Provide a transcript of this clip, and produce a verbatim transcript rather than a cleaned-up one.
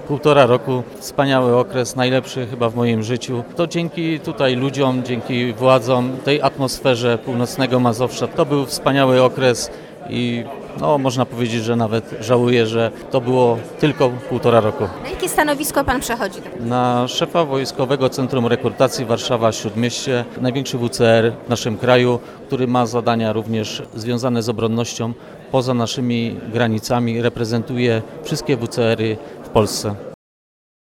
Półtora roku, wspaniały okres, najlepszy chyba w moim życiu. To dzięki tutaj ludziom, dzięki władzom, tej atmosferze północnego Mazowsza. To był wspaniały okres i no, można powiedzieć, że nawet żałuję, że to było tylko półtora roku. Na jakie stanowisko pan przechodzi? Na szefa Wojskowego Centrum Rekrutacji Warszawa-Śródmieście, największy W C R w naszym kraju, który ma zadania również związane z obronnością poza naszymi granicami, reprezentuje wszystkie W C R y w Polsce.